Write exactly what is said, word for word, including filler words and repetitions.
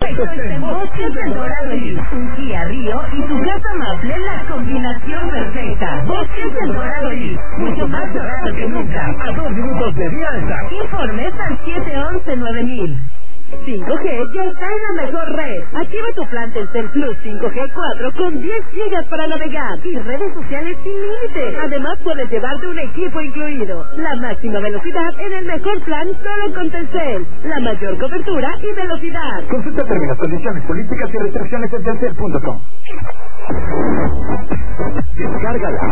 perfecto está en Bosques del Dorado Elite. Un Kia Rio y tu casa Maple, la combinación perfecta. Bosques del Dorado Elite, mucho más dorado que nunca. A dos minutos de Dialsa. Informes al siete once nueve mil. cinco G ya está en la mejor red. Activa tu plan Telcel Plus cinco G cuatro con diez gigas para navegar y redes sociales sin límite. Además puedes llevarte un equipo incluido. La máxima velocidad en el mejor plan solo con Telcel. La mayor cobertura y velocidad. Consulta términos, condiciones, políticas y restricciones en telcel punto com. Descárgala.